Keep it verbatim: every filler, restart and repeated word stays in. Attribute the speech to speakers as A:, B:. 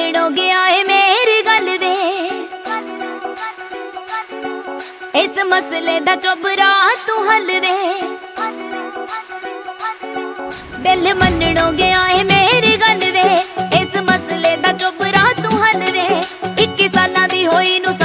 A: मनणों गया है मेरी गल वे, इस मसले दा चोबरा तू हल दे। दिल मनणों गया है मेरी गल वे, इस मसले दा चोबरा तू हल दे। इक्की सालां दी होई नू